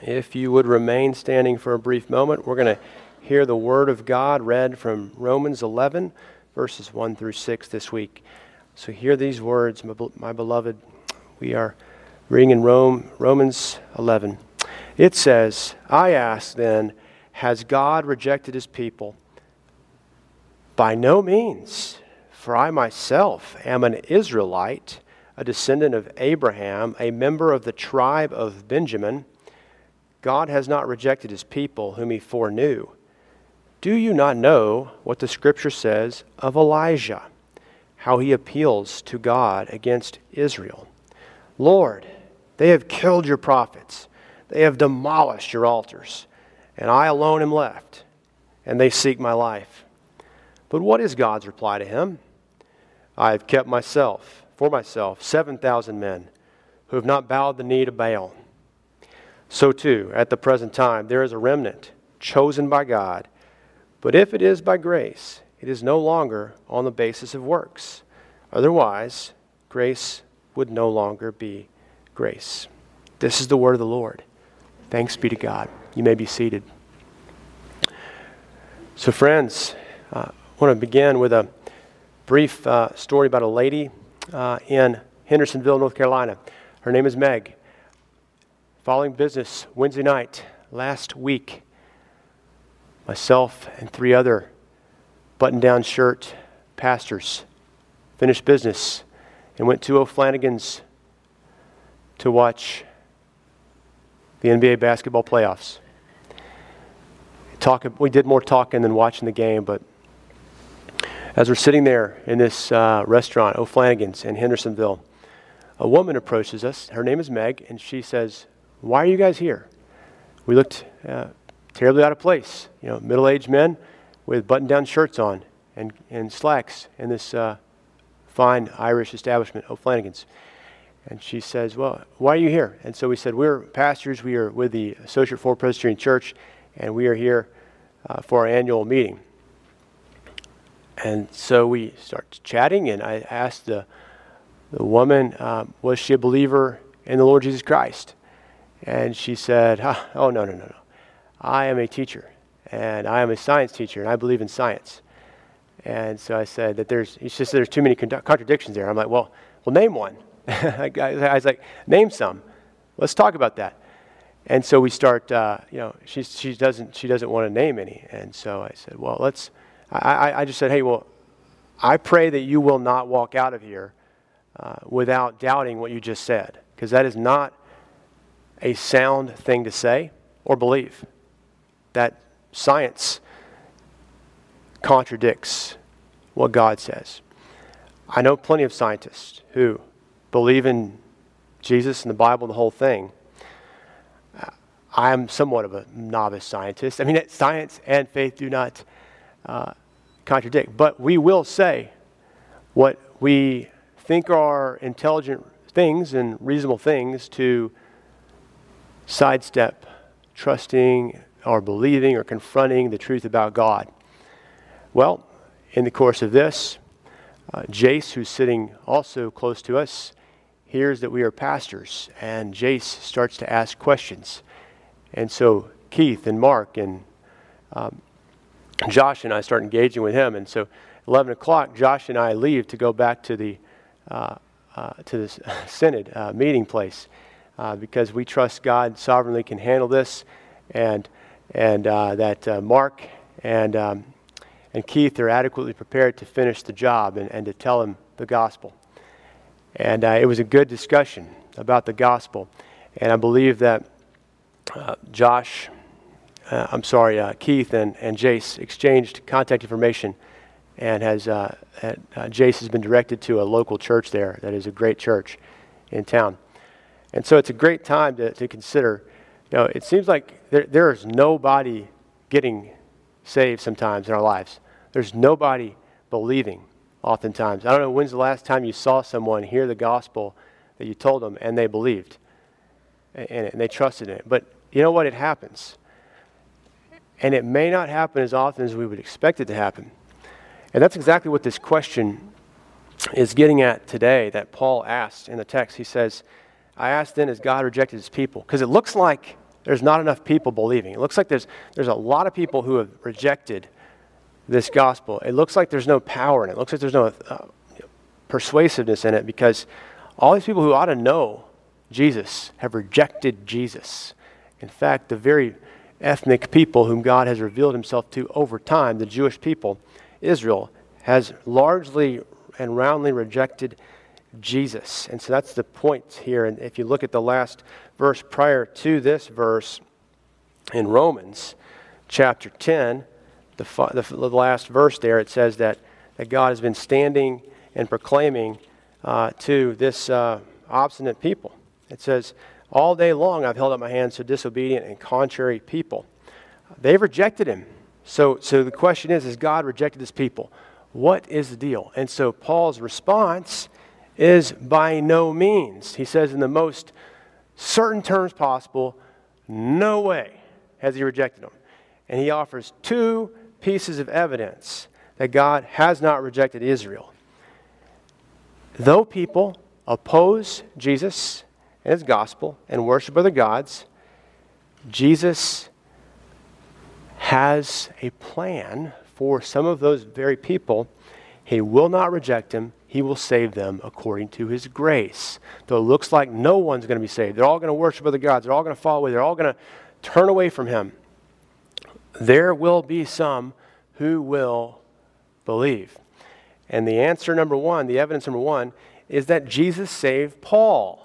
If you would remain standing for a brief moment, we're going to hear the Word of God read from Romans 11, verses 1 through 6 this week. So hear these words, my beloved. We are reading in Romans 11. It says, I ask then, has God rejected his people? By no means, for I myself am an Israelite, a descendant of Abraham, a member of the tribe of Benjamin. God has not rejected his people whom he foreknew. Do you not know what the Scripture says of Elijah, how he appeals to God against Israel? Lord, they have killed your prophets. They have demolished your altars, and I alone am left, and they seek my life. But what is God's reply to him? I have kept for myself 7,000 men who have not bowed the knee to Baal. So too, at the present time, there is a remnant chosen by God. But if it is by grace, it is no longer on the basis of works. Otherwise, grace would no longer be grace. This is the word of the Lord. Thanks be to God. You may be seated. So friends, I want to begin with a brief story about a lady in Hendersonville, North Carolina. Her name is Meg. Following business Wednesday night last week, myself and 3 other button-down shirt pastors finished business and went to O'Flanagan's to watch the NBA basketball playoffs. We did more talking than watching the game, but as we're sitting there in this restaurant, O'Flanagan's in Hendersonville, a woman approaches us. Her name is Meg, and she says, "Why are you guys here?" We looked terribly out of place. Middle-aged men with button-down shirts on and slacks in this fine Irish establishment, O'Flanagan's. And she says, "Well, why are you here?" And so we said, "We're pastors. We are with the Associate for Presbyterian Church, and we are here for our annual meeting." And so we start chatting, and I asked the woman, was she a believer in the Lord Jesus Christ? And she said, "Oh, no. I am a teacher, and I am a science teacher, and I believe in science." And so I said that there's too many contradictions there. I'm like, well, name one. I was like, name some. Let's talk about that. And so we start, she doesn't want to name any. And so I said, well, I just said, hey, well, I pray that you will not walk out of here without doubting what you just said, because that is not a sound thing to say or believe. That science contradicts what God says. I know plenty of scientists who believe in Jesus and the Bible and the whole thing. I'm somewhat of a novice scientist. I mean, science and faith do not contradict, but we will say what we think are intelligent things and reasonable things to sidestep trusting or believing or confronting the truth about God. Well, in the course of this, Jace, who's sitting also close to us, hears that we are pastors, and Jace starts to ask questions. And so Keith and Mark and Josh and I start engaging with him. And so 11 o'clock, Josh and I leave to go back to the Synod meeting place. Because we trust God sovereignly can handle this, and that Mark and Keith are adequately prepared to finish the job and to tell him the gospel. And it was a good discussion about the gospel, and I believe that Keith and Jace exchanged contact information, and Jace has been directed to a local church there that is a great church in town. And so it's a great time to consider. It seems like there is nobody getting saved sometimes in our lives. There's nobody believing oftentimes. I don't know, when's the last time you saw someone hear the gospel that you told them and they believed and they trusted in it. But you know what? It happens. And it may not happen as often as we would expect it to happen. And that's exactly what this question is getting at today that Paul asked in the text. He says, I asked then, has God rejected his people? Because it looks like there's not enough people believing. It looks like there's a lot of people who have rejected this gospel. It looks like there's no power in it. It looks like there's no persuasiveness in it, because all these people who ought to know Jesus have rejected Jesus. In fact, the very ethnic people whom God has revealed himself to over time, the Jewish people, Israel, has largely and roundly rejected Jesus. And so that's the point here. And if you look at the last verse prior to this verse in Romans chapter 10, the last verse there, it says that God has been standing and proclaiming to this obstinate people. It says, all day long I've held up my hands to disobedient and contrary people. They've rejected him. So the question is God rejected his people? What is the deal? And so Paul's response is by no means. He says in the most certain terms possible, no way has he rejected them. And he offers two pieces of evidence that God has not rejected Israel. Though people oppose Jesus and his gospel and worship other gods, Jesus has a plan for some of those very people. He will not reject them. He will save them according to his grace. Though it looks like no one's going to be saved. They're all going to worship other gods. They're all going to fall away. They're all going to turn away from him. There will be some who will believe. And the answer number one, the evidence number one, is that Jesus saved Paul.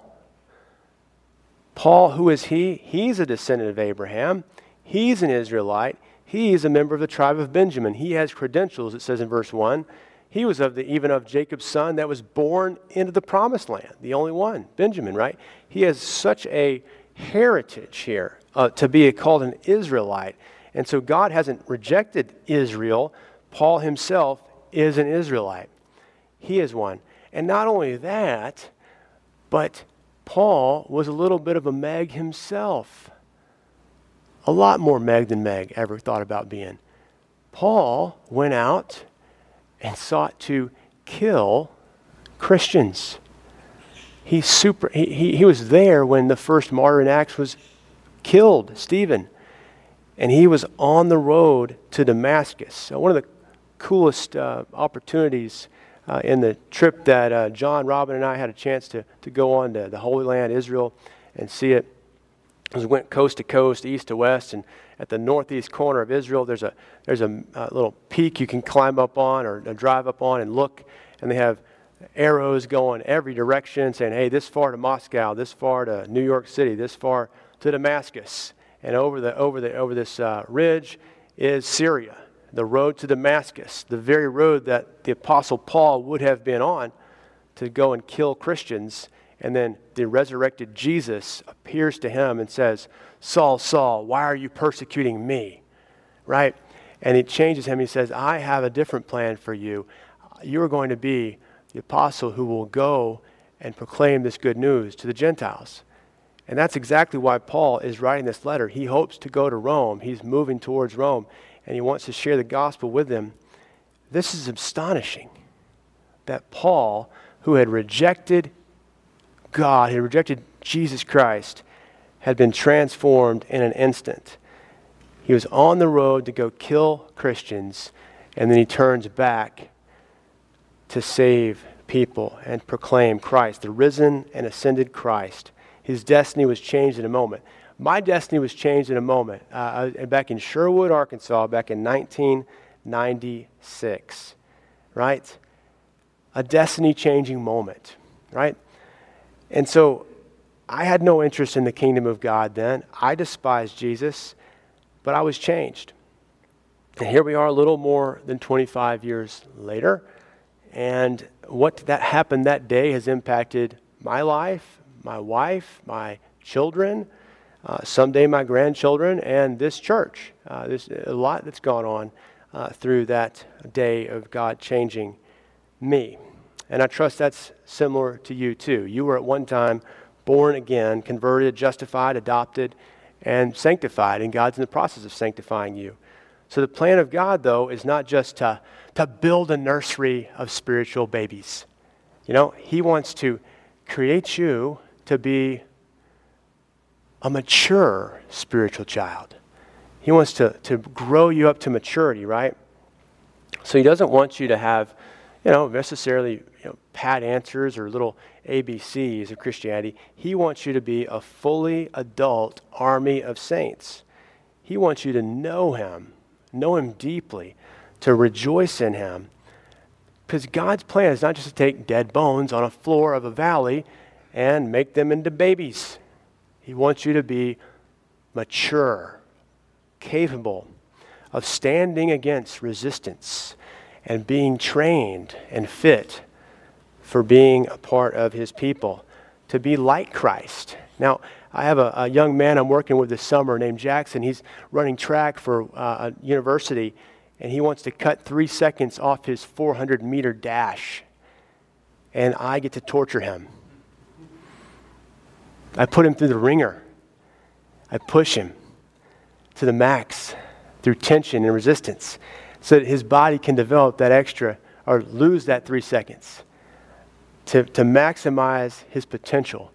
Paul, who is he? He's a descendant of Abraham. He's an Israelite. He's a member of the tribe of Benjamin. He has credentials, it says in verse 1. He was even of Jacob's son that was born into the promised land. The only one, Benjamin, right? He has such a heritage here to be called an Israelite. And so God hasn't rejected Israel. Paul himself is an Israelite. He is one. And not only that, but Paul was a little bit of a Meg himself. A lot more Meg than Meg ever thought about being. Paul went out and sought to kill Christians. He was there when the first martyr in Acts was killed, Stephen. And he was on the road to Damascus. So one of the coolest opportunities in the trip that John, Robin, and I had a chance to go on to the Holy Land, Israel, and see it. We went coast to coast, east to west, and at the northeast corner of Israel, there's a little peak you can climb up on or drive up on and look, and they have arrows going every direction saying, hey, this far to Moscow, this far to New York City, this far to Damascus. And over this ridge is Syria, the road to Damascus, the very road that the Apostle Paul would have been on to go and kill Christians. And then the resurrected Jesus appears to him and says, Saul, Saul, why are you persecuting me? Right? And he changes him. He says, I have a different plan for you. You are going to be the apostle who will go and proclaim this good news to the Gentiles. And that's exactly why Paul is writing this letter. He hopes to go to Rome. He's moving towards Rome, and he wants to share the gospel with them. This is astonishing that Paul, who had rejected God, had rejected Jesus Christ, had been transformed in an instant. He was on the road to go kill Christians, and then he turns back to save people and proclaim Christ, the risen and ascended Christ. His destiny was changed in a moment. My destiny was changed in a moment. Back in Sherwood, Arkansas, back in 1996, right? A destiny-changing moment, right? And so I had no interest in the kingdom of God then. I despised Jesus, but I was changed. And here we are a little more than 25 years later. And what that happened that day has impacted my life, my wife, my children, someday my grandchildren, and this church. There's a lot that's gone on through that day of God changing me. And I trust that's similar to you too. You were at one time born again, converted, justified, adopted, and sanctified, and God's in the process of sanctifying you. So the plan of God, though, is not just to build a nursery of spiritual babies. You know, He wants to create you to be a mature spiritual child. He wants to grow you up to maturity, right? So he doesn't want you to have, necessarily, pat answers or little ABCs of Christianity. He wants you to be a fully adult army of saints. He wants you to know him deeply, to rejoice in him. Because God's plan is not just to take dead bones on a floor of a valley and make them into babies. He wants you to be mature, capable of standing against resistance and being trained and fit for being a part of his people, to be like Christ. Now, I have a young man I'm working with this summer named Jackson. He's running track for a university, and he wants to cut 3 seconds off his 400-meter dash, and I get to torture him. I put him through the ringer. I push him to the max through tension and resistance so that his body can develop that extra or lose that 3 seconds to maximize his potential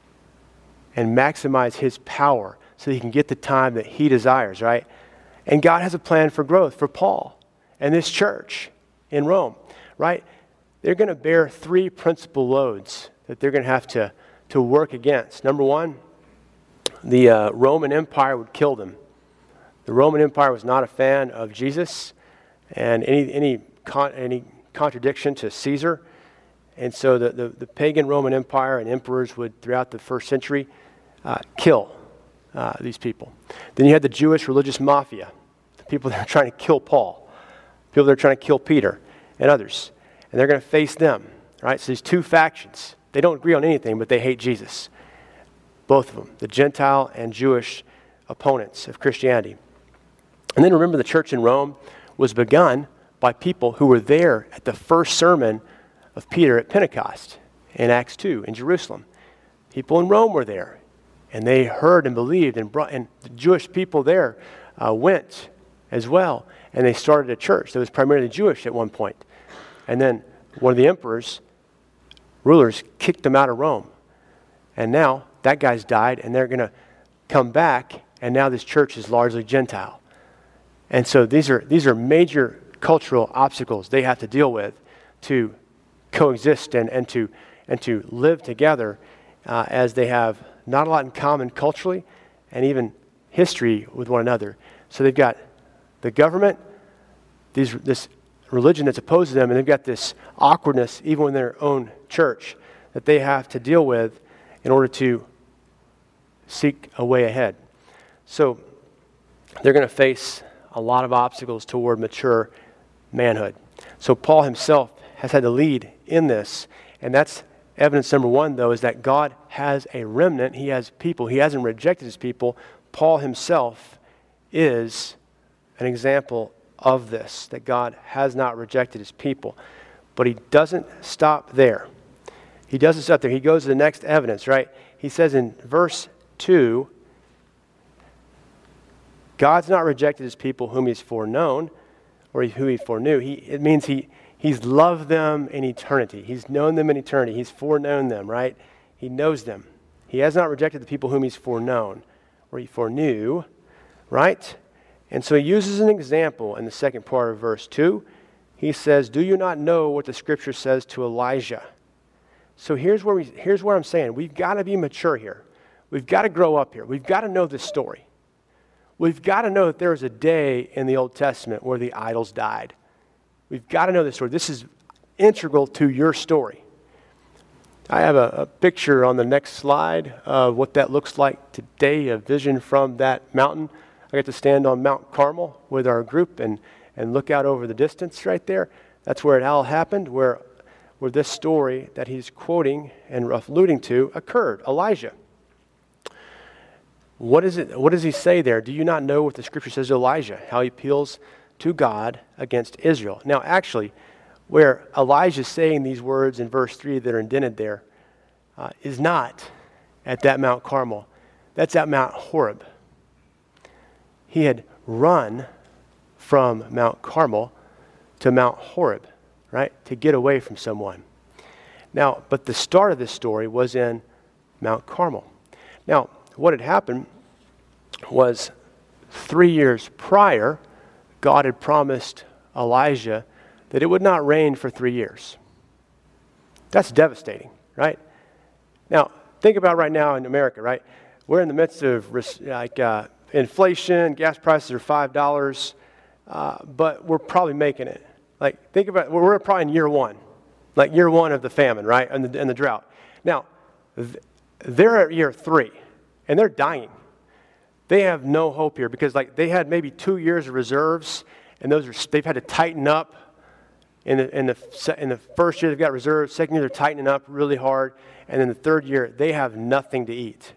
and maximize his power so he can get the time that he desires, right? And God has a plan for growth for Paul and this church in Rome, right? They're going to bear 3 principal loads that they're going to have to work against. Number one, the Roman Empire would kill them. The Roman Empire was not a fan of Jesus and any contradiction to Caesar. And so the pagan Roman Empire and emperors would, throughout the first century, kill these people. Then you had the Jewish religious mafia, the people that are trying to kill Paul, people that are trying to kill Peter and others. And they're going to face them, right? So these 2 factions, they don't agree on anything, but they hate Jesus. Both of them, the Gentile and Jewish opponents of Christianity. And then remember, the church in Rome was begun by people who were there at the first sermon of Peter at Pentecost in Acts 2 in Jerusalem. People in Rome were there, and they heard and believed, and the Jewish people there went as well, and they started a church that was primarily Jewish at one point. And then one of the rulers kicked them out of Rome. And now that guy's died, and they're going to come back, and now this church is largely Gentile. And so these are major cultural obstacles they have to deal with to coexist and to live together as they have not a lot in common culturally and even history with one another. So they've got the government, this religion that's opposed to them, and they've got this awkwardness even within their own church that they have to deal with in order to seek a way ahead. So they're going to face a lot of obstacles toward mature manhood. So Paul himself has had to lead in this, and that's evidence number one, though, is that God has a remnant. He has people. He hasn't rejected his people. Paul himself is an example of this, that God has not rejected his people. But he doesn't stop there. He doesn't stop there. He goes to the next evidence, right? He says in verse 2, God's not rejected his people whom he's foreknown, or who he foreknew. It means he's loved them in eternity. He's known them in eternity. He's foreknown them, right? He knows them. He has not rejected the people whom he's foreknown, or he foreknew, right? And so he uses an example in the second part of verse 2. He says, do you not know what the scripture says to Elijah? So here's where I'm saying we've got to be mature here. We've got to grow up here. We've got to know this story. We've got to know that there was a day in the Old Testament where the idols died. We've got to know this story. This is integral to your story. I have a picture on the next slide of what that looks like today, a vision from that mountain. I got to stand on Mount Carmel with our group and look out over the distance right there. That's where it all happened, where this story that he's quoting and alluding to occurred, Elijah. What does he say there? Do you not know what the scripture says to Elijah, how he appeals to God against Israel? Now, actually, where Elijah is saying these words in verse 3 that are indented there is not at that Mount Carmel. That's at Mount Horeb. He had run from Mount Carmel to Mount Horeb, right, to get away from someone. Now, but the start of this story was in Mount Carmel. Now, what had happened was 3 years prior, God had promised Elijah that it would not rain for 3 years. That's devastating, right? Now, think about right now in America, right? We're in the midst of inflation, gas prices are $5, but we're probably making it. Like, think about, we're probably in year one of the famine, right, and the drought. Now, they're at year 3, and they're dying. They have no hope here because, like, they had maybe 2 years of reserves, and they've had to tighten up. In the first year, they've got reserves. Second year, they're tightening up really hard, and then the third year, they have nothing to eat.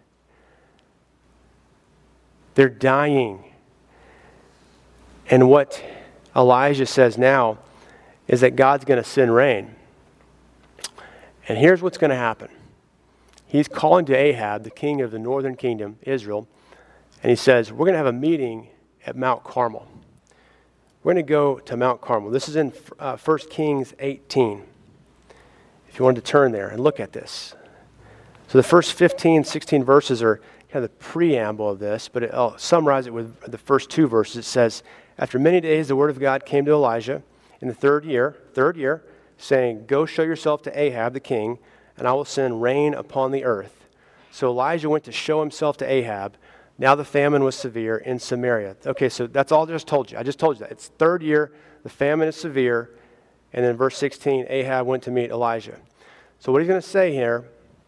They're dying. And what Elijah says now is that God's going to send rain. And here's what's going to happen. He's calling to Ahab, the king of the northern kingdom, Israel, and he says, we're going to have a meeting at Mount Carmel. We're going to go to Mount Carmel. This is in 1 Kings 18. If you wanted to turn there and look at this. So the first 15, 16 verses are kind of the preamble of this, but I'll summarize it with the first 2 verses. It says, after many days the word of God came to Elijah in the third year, saying, go show yourself to Ahab the king, and I will send rain upon the earth. So Elijah went to show himself to Ahab. Now the famine was severe in Samaria. Okay, so that's all I just told you. I just told you that. It's third year, the famine is severe, and then verse 16, Ahab went to meet Elijah. So what he's going to say here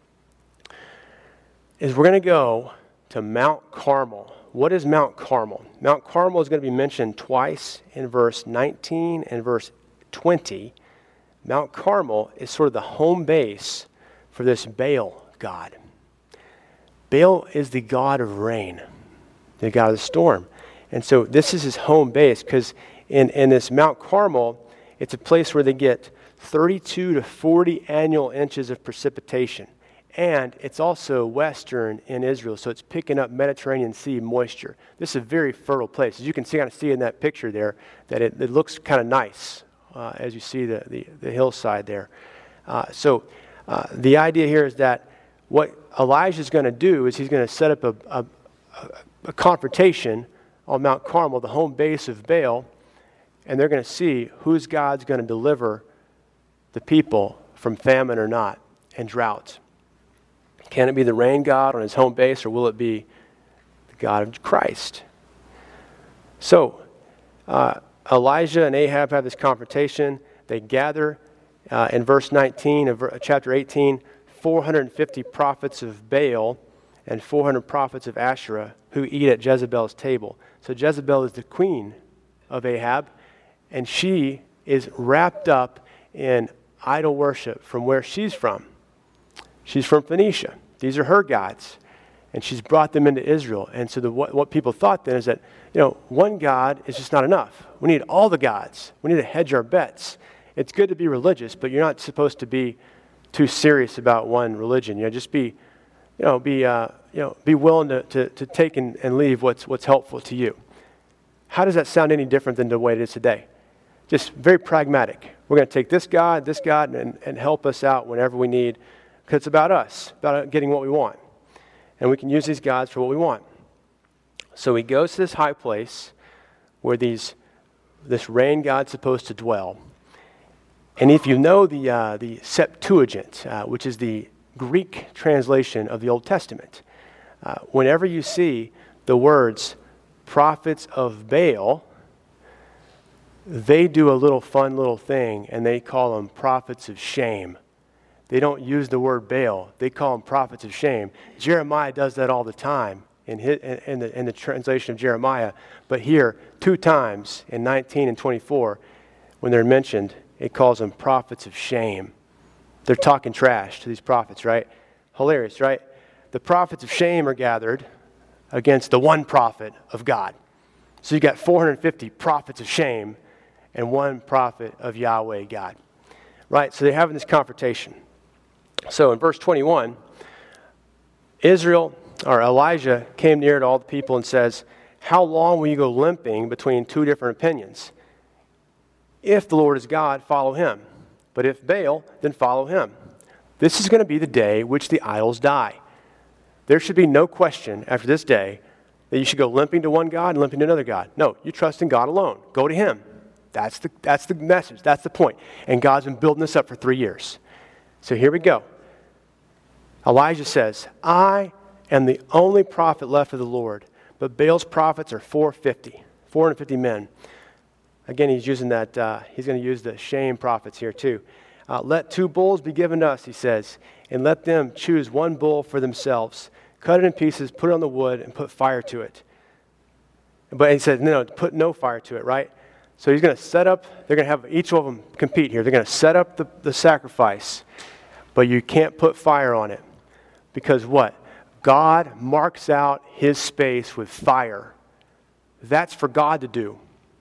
is we're going to go to Mount Carmel. What is Mount Carmel? Mount Carmel is going to be mentioned twice in verse 19 and verse 20. Mount Carmel is sort of the home base for this Baal god. Baal is the god of rain, the god of the storm. And so this is his home base because in this Mount Carmel, it's a place where they get 32 to 40 annual inches of precipitation. And it's also western in Israel, so it's picking up Mediterranean Sea moisture. This is a very fertile place. As you can kind of see in that picture there, that it looks kind of nice as you see the hillside there. So the idea here is that what Elijah is going to do is he's going to set up a confrontation on Mount Carmel, the home base of Baal, and they're going to see whose God's going to deliver the people from famine or not and drought. Can it be the rain god on his home base, or will it be the God of Christ? So Elijah and Ahab have this confrontation. They gather in verse 19 of chapter 18, 450 prophets of Baal and 400 prophets of Asherah who eat at Jezebel's table. So Jezebel is the queen of Ahab, and she is wrapped up in idol worship from where she's from. She's from Phoenicia. These are her gods, and she's brought them into Israel. And so what people thought then is that, one God is just not enough. We need all the gods. We need to hedge our bets. It's good to be religious, but you're not supposed to be too serious about one religion. Just be willing to take and leave what's helpful to you. How does that sound any different than the way it is today? Just very pragmatic. We're going to take this God, and help us out whenever we need, because it's about us, about getting what we want. And we can use these gods for what we want. So he goes to this high place where this rain god's supposed to dwell. And if you know the Septuagint, which is the Greek translation of the Old Testament, whenever you see the words prophets of Baal, they do a fun little thing, and they call them prophets of shame. They don't use the word Baal. They call them prophets of shame. Jeremiah does that all the time in the translation of Jeremiah. But here, 2 times in 19 and 24, when they're mentioned, it calls them prophets of shame. They're talking trash to these prophets, right? Hilarious, right? The prophets of shame are gathered against the one prophet of God. So you got 450 prophets of shame and one prophet of Yahweh God. Right? So they're having this confrontation. So in verse 21, Elijah came near to all the people and says, how long will you go limping between 2 different opinions? If the Lord is God, follow him. But if Baal, then follow him. This is going to be the day which the idols die. There should be no question after this day that you should go limping to one God and limping to another God. No, you trust in God alone. Go to him. That's the message. That's the point. And God's been building this up for 3 years. So here we go. Elijah says, I am the only prophet left of the Lord, but Baal's prophets are 450 men. Again, he's using that, he's going to use the shame prophets here too. Let 2 bulls be given to us, he says, and let them choose 1 bull for themselves. Cut it in pieces, put it on the wood, and put fire to it. But he said, no, put no fire to it, right? So he's going to set up, they're going to have each of them compete here. They're going to set up the sacrifice, but you can't put fire on it. Because what? God marks out his space with fire. That's for God to do.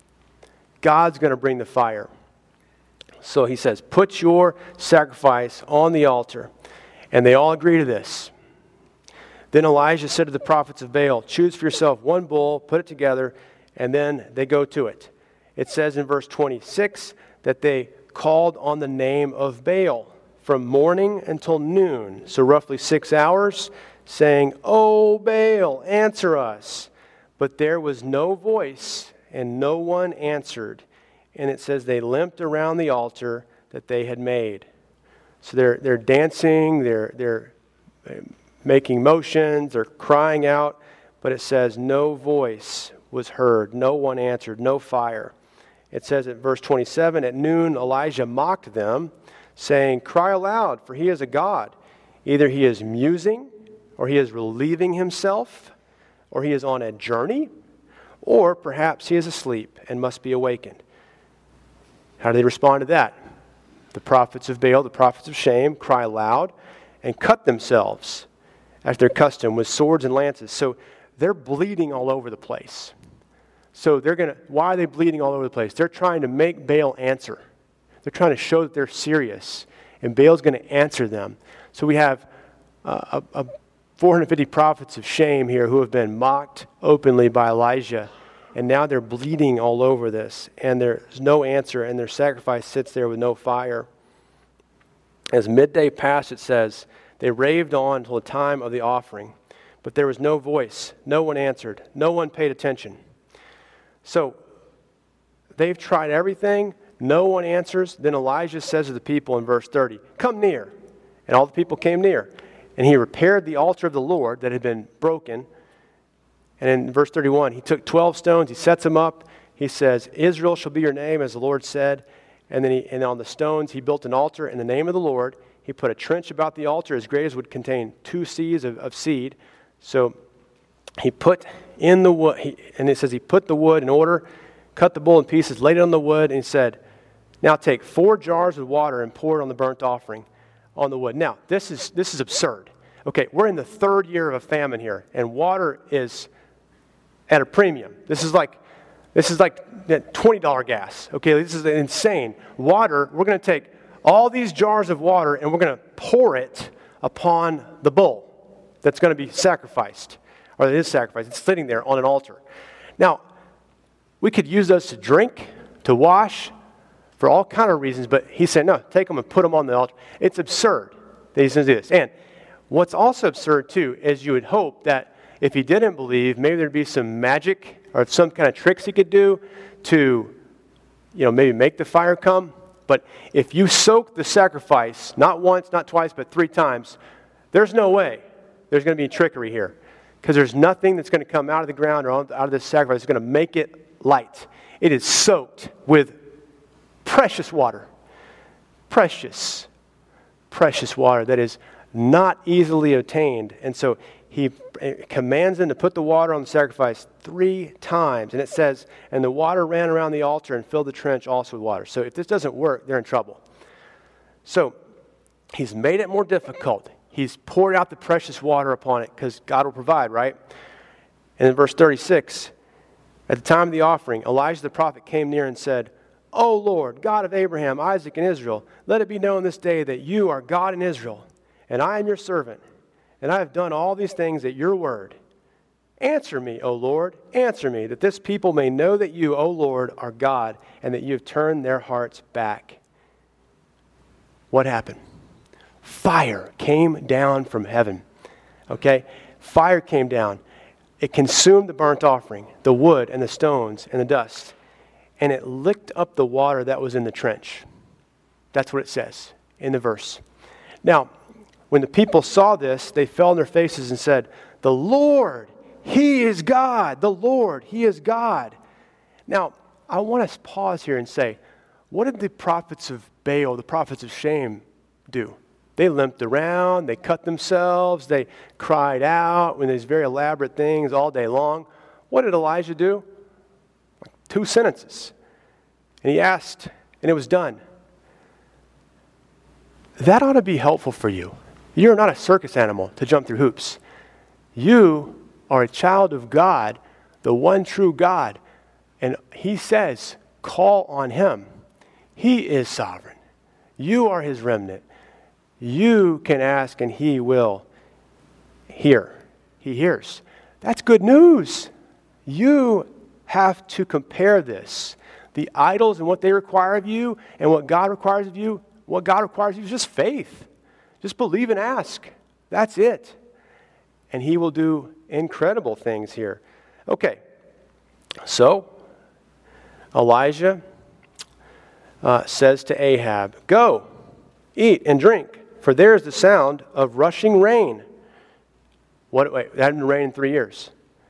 God's going to bring the fire. So he says, put your sacrifice on the altar. And they all agree to this. Then Elijah said to the prophets of Baal, choose for yourself 1 bull, put it together, and then they go to it. It says in verse 26 that they called on the name of Baal from morning until noon, so roughly 6 hours, saying, "O Baal, answer us." But there was no voice, and no one answered. And it says they limped around the altar that they had made. So they're dancing, they're making motions, they're crying out, but it says no voice was heard, no one answered, no fire. It says at verse 27, at noon Elijah mocked them, saying, "Cry aloud, for he is a god. Either he is musing, or he is relieving himself, or he is on a journey, or perhaps he is asleep and must be awakened." How do they respond to that? The prophets of Baal, the prophets of shame, cry aloud and cut themselves as their custom with swords and lances. So they're bleeding all over the place. So why are they bleeding all over the place? They're trying to make Baal answer. They're trying to show that they're serious, and Baal's going to answer them. So we have 450 prophets of shame here who have been mocked openly by Elijah, and now they're bleeding all over this, and there's no answer, and their sacrifice sits there with no fire. As midday passed, it says, they raved on until the time of the offering, but there was no voice, no one answered, no one paid attention. So they've tried everything, no one answers. Then Elijah says to the people in verse 30, "Come near." And all the people came near. And he repaired the altar of the Lord that had been broken. And in verse 31, he took 12 stones, he sets them up. He says, "Israel shall be your name, as the Lord said." And then and on the stones he built an altar in the name of the Lord. He put a trench about the altar as great as would contain 2 seahs of seed. So he put in the wood, and it says he put the wood in order, cut the bull in pieces, laid it on the wood, and he said, "Now take 4 jars of water and pour it on the burnt offering on the wood." Now, this is absurd. Okay, we're in the 3rd year of a famine here, and water is at a premium. This is like $20 gas. Okay, this is insane. Water, we're going to take all these jars of water and we're going to pour it upon the bull that's going to be sacrificed, or that is sacrificed. It's sitting there on an altar. Now, we could use those to drink, to wash, for all kind of reasons, but he said, no, take them and put them on the altar. It's absurd that he's going to do this. And what's also absurd, too, is you would hope that if he didn't believe, maybe there'd be some magic or some kind of tricks he could do to, maybe make the fire come. But if you soak the sacrifice, not once, not twice, but 3 times, there's no way there's going to be trickery here. Because there's nothing that's going to come out of the ground or out of this sacrifice that's going to make it light. It is soaked with precious water. Precious water that is not easily obtained. And so he commands them to put the water on the sacrifice 3 times. And it says, and the water ran around the altar and filled the trench also with water. So if this doesn't work, they're in trouble. So he's made it more difficult. He's poured out the precious water upon it because God will provide, right? And in verse 36, at the time of the offering, Elijah the prophet came near and said, "O Lord, God of Abraham, Isaac, and Israel, let it be known this day that you are God in Israel, and I am your servant, and I have done all these things at your word. Answer me, O Lord, answer me, that this people may know that you, O Lord, are God, and that you have turned their hearts back." What happened? Fire came down from heaven. Okay? Fire came down. It consumed the burnt offering, the wood and the stones and the dust, and it licked up the water that was in the trench. That's what it says in the verse. Now, when the people saw this, they fell on their faces and said, "The Lord, He is God. The Lord, He is God." Now, I want to pause here and say, what did the prophets of Baal, the prophets of shame, do? They limped around, they cut themselves, they cried out with these very elaborate things all day long. What did Elijah do? 2 sentences. And he asked, and it was done. That ought to be helpful for you. You're not a circus animal to jump through hoops. You are a child of God, the one true God. And He says, call on Him. He is sovereign. You are His remnant. You can ask and He will hear. He hears. That's good news. You have to compare this. The idols and what they require of you and what God requires of you, what God requires of you is just faith. Just believe and ask. That's it. And He will do incredible things here. Okay, so Elijah says to Ahab, "Go, eat and drink, for there is the sound of rushing rain." Wait, it hadn't been rain in 3 years.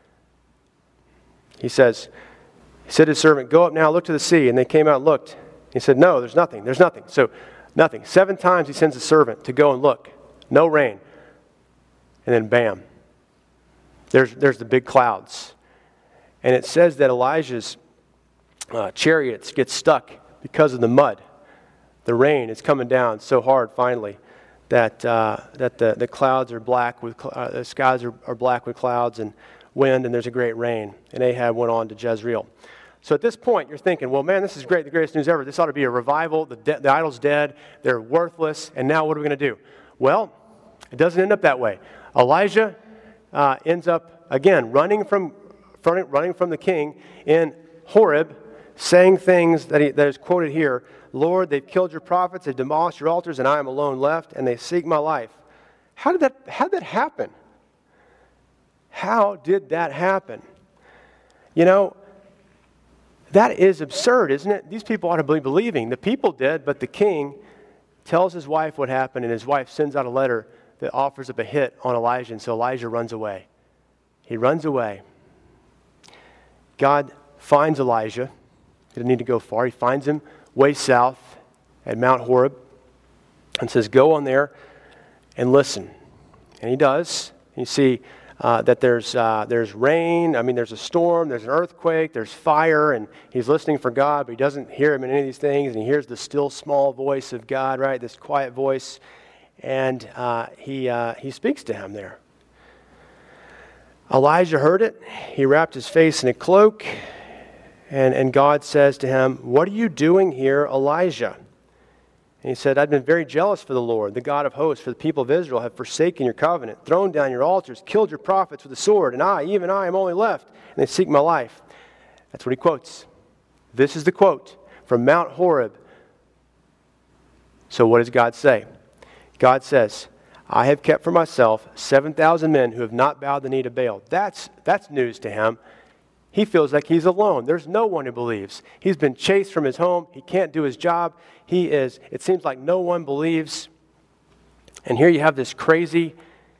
He said to his servant, "Go up now, look to the sea." And they came out and looked. He said, "No, there's nothing. There's nothing." So nothing. 7 times he sends a servant to go and look. No rain. And then bam. There's the big clouds. And it says that Elijah's chariots get stuck because of the mud. The rain is coming down so hard finally that the clouds are black with the skies are black with clouds and wind, and there's a great rain. And Ahab went on to Jezreel. So at this point, you're thinking, well, man, this is great, the greatest news ever. This ought to be a revival. The idol's dead. They're worthless. And now what are we going to do? Well, it doesn't end up that way. Elijah ends up, again, running from the king in Horeb, saying things that is quoted here. "Lord, they've killed your prophets, they've demolished your altars, and I am alone left, and they seek my life." How did that happen? How did that happen? You know, that is absurd, isn't it? These people ought to be believing. The people did, but the king tells his wife what happened, and his wife sends out a letter that offers up a hit on Elijah, and so Elijah runs away. He runs away. God finds Elijah. He didn't need to go far. He finds him way south at Mount Horeb and says, "Go on there and listen." And he does. You see that there's rain. I mean, there's a storm. There's an earthquake. There's fire. And he's listening for God, but he doesn't hear him in any of these things. And he hears the still small voice of God, right? This quiet voice. And he speaks to him there. Elijah heard it. He wrapped his face in a cloak. And God says to him, "What are you doing here, Elijah?" And he said, "I've been very jealous for the Lord, the God of hosts, for the people of Israel have forsaken your covenant, thrown down your altars, killed your prophets with the sword, and even I, am only left, and they seek my life." That's what he quotes. This is the quote from Mount Horeb. So what does God say? God says, "I have kept for myself 7,000 men who have not bowed the knee to Baal." That's news to him. He feels like he's alone. There's no one who believes. He's been chased from his home. He can't do his job. It seems like no one believes. And here you have this crazy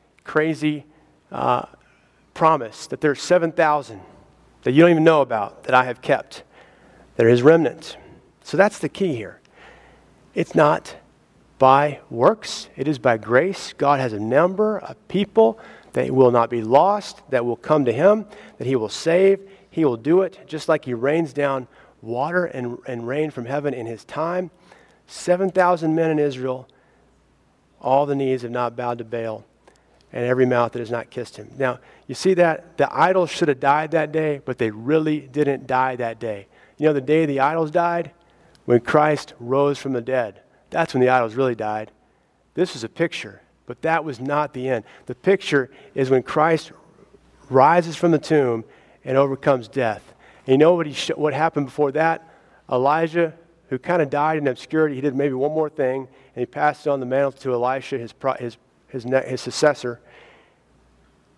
promise that there's 7,000 that you don't even know about that I have kept. That are his remnant. So that's the key here. It's not by works. It is by grace. God has a number of people that will not be lost, that will come to him, that he will save. He will do it just like he rains down water and rain from heaven in his time. 7,000 men in Israel, all the knees have not bowed to Baal, and every mouth that has not kissed him. Now, you see that? The idols should have died that day, but they really didn't die that day. You know the day the idols died? When Christ rose from the dead. That's when the idols really died. This is a picture, but that was not the end. The picture is when Christ rises from the tomb and overcomes death. And you know what happened before that? Elijah, who kind of died in obscurity, he did maybe one more thing, and he passed on the mantle to Elisha, his successor.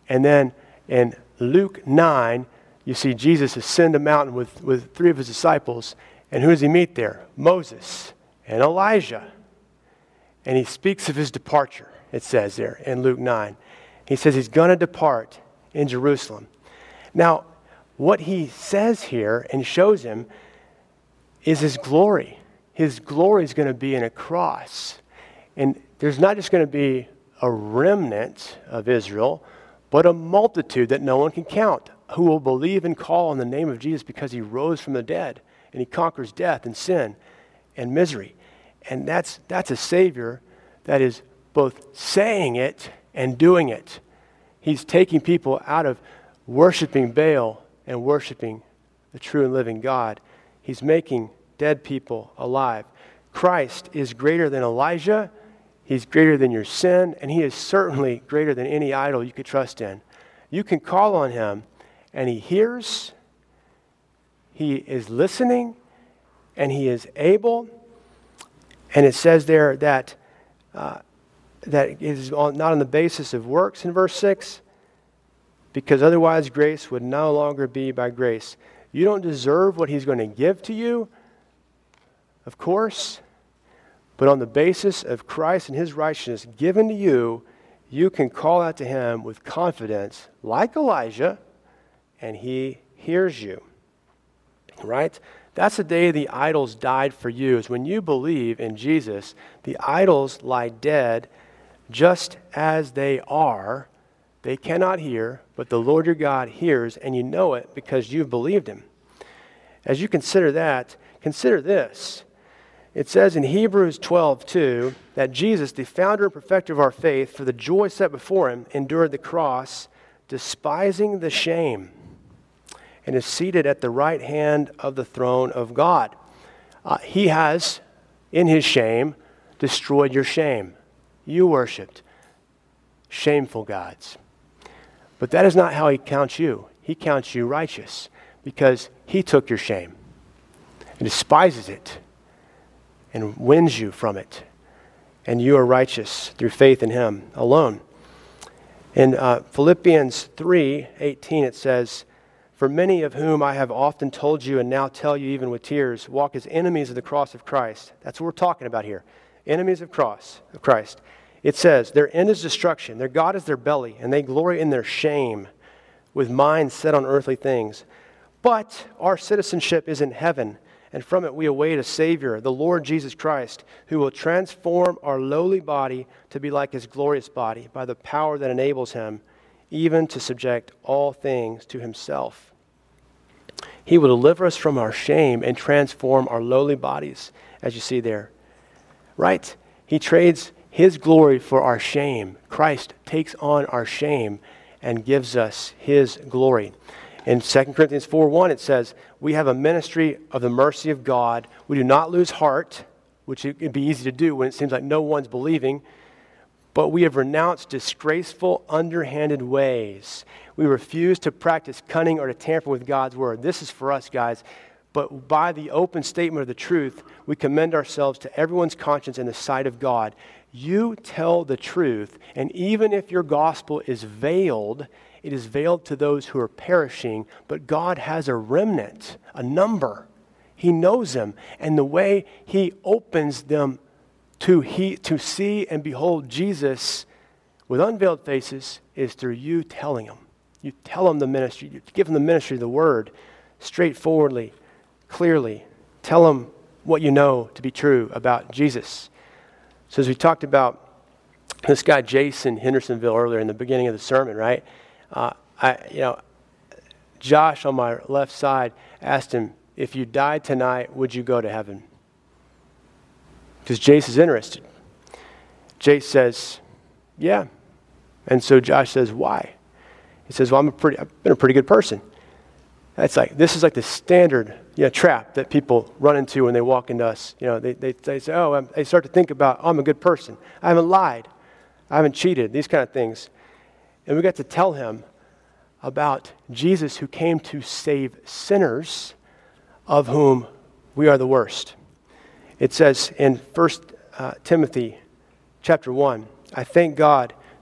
And then in Luke 9, you see Jesus ascend a mountain with 3 of his disciples. And who does he meet there? Moses and Elijah. And he speaks of his departure, it says there in Luke 9. He says he's going to depart in Jerusalem. Now, what he says here and shows him is his glory. His glory is going to be in a cross. And there's not just going to be a remnant of Israel, but a multitude that no one can count who will believe and call on the name of Jesus because he rose from the dead and he conquers death and sin and misery. And that's a Savior that is both saying it and doing it. He's taking people out of worshiping Baal and worshiping the true and living God. He's making dead people alive. Christ is greater than Elijah. He's greater than your sin, and he is certainly greater than any idol you could trust in. You can call on him, and he hears, he is listening, and he is able. And it says there that it is not on the basis of works in verse 6, because otherwise grace would no longer be by grace. You don't deserve what he's going to give to you, of course, but on the basis of Christ and his righteousness given to you, you can call out to him with confidence, like Elijah, and he hears you. Right? That's the day the idols died for you, is when you believe in Jesus, the idols lie dead just as they are. They cannot hear, but the Lord your God hears, and you know it because you've believed him. As you consider that, consider this. It says in Hebrews 12:2 that Jesus, the founder and perfecter of our faith, for the joy set before him, endured the cross, despising the shame, and is seated at the right hand of the throne of God. He has, in his shame, destroyed your shame. You worshipped shameful gods. But that is not how he counts you. He counts you righteous because he took your shame and despises it and wins you from it. And you are righteous through faith in him alone. In Philippians 3:18 it says, "For many of whom I have often told you and now tell you even with tears, walk as enemies of the cross of Christ." That's what we're talking about here. Enemies of Christ. It says, "Their end is destruction. Their God is their belly, and they glory in their shame, with minds set on earthly things. But our citizenship is in heaven, and from it we await a Savior, the Lord Jesus Christ, who will transform our lowly body to be like his glorious body by the power that enables him even to subject all things to himself." He will deliver us from our shame and transform our lowly bodies, as you see there. Right? He trades his glory for our shame. Christ takes on our shame and gives us his glory. In 2 Corinthians 4:1 it says, "We have a ministry of the mercy of God. We do not lose heart," which it would be easy to do when it seems like no one's believing, "but we have renounced disgraceful, underhanded ways. We refuse to practice cunning or to tamper with God's word." This is for us, guys. "But by the open statement of the truth, we commend ourselves to everyone's conscience in the sight of God." You tell the truth, and even if your gospel is veiled, it is veiled to those who are perishing, but God has a remnant, a number. He knows them, and the way he opens them to see and behold Jesus with unveiled faces is through you telling them. You tell them the ministry, you give them the ministry of the word, straightforwardly, clearly. Tell them what you know to be true about Jesus. So as we talked about this guy Jason Hendersonville earlier in the beginning of the sermon, right? Josh on my left side asked him, "If you died tonight, would you go to heaven?" Because Jace is interested. Jace says, "Yeah." And so Josh says, "Why?" He says, "Well, I've been a pretty good person." This is like the standard trap that people run into when they walk into us. They say, they start to think about, I'm a good person. I haven't lied. I haven't cheated. These kind of things. And we got to tell him about Jesus who came to save sinners, of whom we are the worst. It says in 1 Timothy chapter 1, "I thank God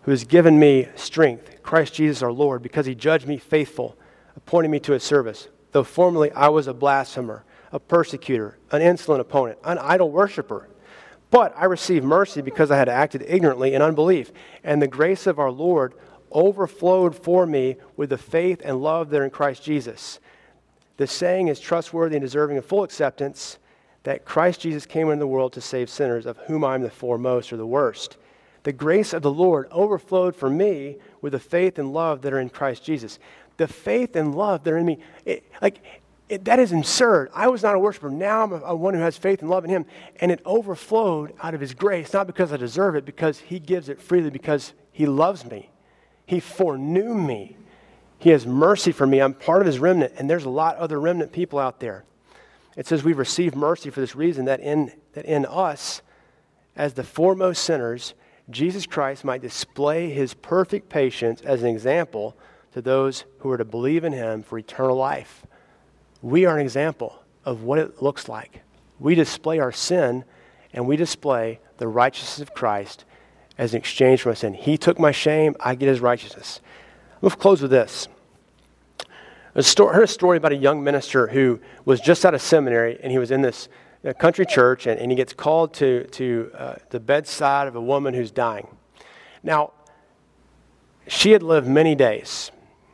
who has given me strength, Christ Jesus our Lord, because he judged me faithful, appointing me to his service. Though formerly I was a blasphemer, a persecutor, an insolent opponent, an idol worshiper. But I received mercy because I had acted ignorantly in unbelief. And the grace of our Lord overflowed for me with the faith and love that are in Christ Jesus. The saying is trustworthy and deserving of full acceptance, that Christ Jesus came into the world to save sinners, of whom I am the foremost or the worst. The grace of the Lord overflowed for me with the faith and love that are in Christ Jesus. The faith and love that are in me, that is absurd. I was not a worshiper. Now I'm a one who has faith and love in him. And it overflowed out of his grace, not because I deserve it, because he gives it freely, because he loves me. He foreknew me. He has mercy for me. I'm part of his remnant, and there's a lot of other remnant people out there. It says we've received mercy for this reason, that in us, as the foremost sinners, Jesus Christ might display his perfect patience as an example to those who are to believe in him for eternal life. We are an example of what it looks like. We display our sin, and we display the righteousness of Christ as an exchange for my sin. He took my shame, I get his righteousness. We'll close with this. I heard a story about a young minister who was just out of seminary, and he was in this country church, and he gets called to the bedside of a woman who's dying. Now, she had lived many days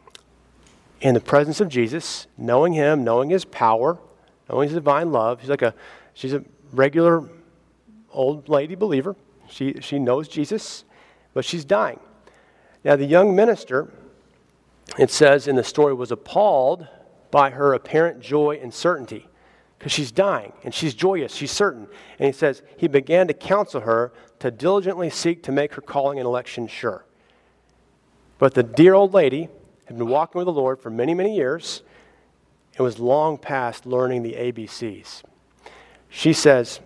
in the presence of Jesus, knowing him, knowing his power, knowing his divine love. She's a regular old lady believer. She knows Jesus, but she's dying. Now, the young minister, it says in the story, was appalled by her apparent joy and certainty, because she's dying, and she's joyous, she's certain. And he says, he began to counsel her to diligently seek to make her calling and election sure. But the dear old lady had been walking with the Lord for many, many years and was long past learning the ABCs. She says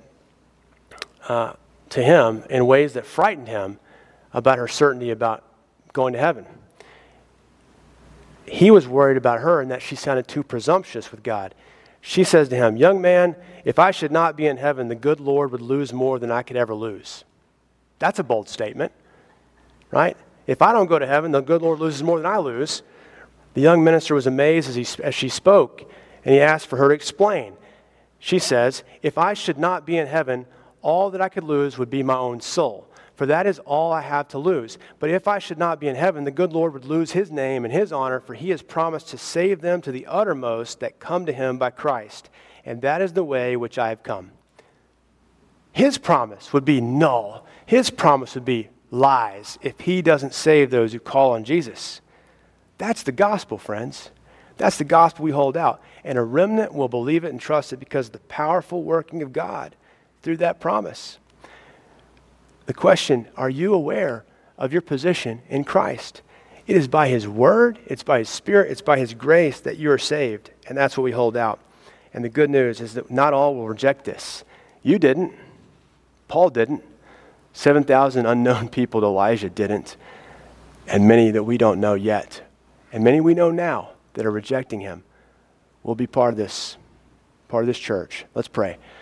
to him in ways that frightened him about her certainty about going to heaven. He was worried about her and that she sounded too presumptuous with God. She says to him, "Young man, if I should not be in heaven, the good Lord would lose more than I could ever lose." That's a bold statement, right? If I don't go to heaven, the good Lord loses more than I lose. The young minister was amazed as she spoke, and he asked for her to explain. She says, "If I should not be in heaven, all that I could lose would be my own soul. For that is all I have to lose. But if I should not be in heaven, the good Lord would lose his name and his honor, for he has promised to save them to the uttermost that come to him by Christ. And that is the way which I have come." His promise would be null. His promise would be lies if he doesn't save those who call on Jesus. That's the gospel, friends. That's the gospel we hold out. And a remnant will believe it and trust it because of the powerful working of God through that promise. The question, are you aware of your position in Christ? It is by his word, it's by his spirit, it's by his grace that you are saved. And that's what we hold out. And the good news is that not all will reject this. You didn't. Paul didn't. 7,000 unknown people to Elijah didn't. And many that we don't know yet. And many we know now that are rejecting him will be part of this church. Let's pray.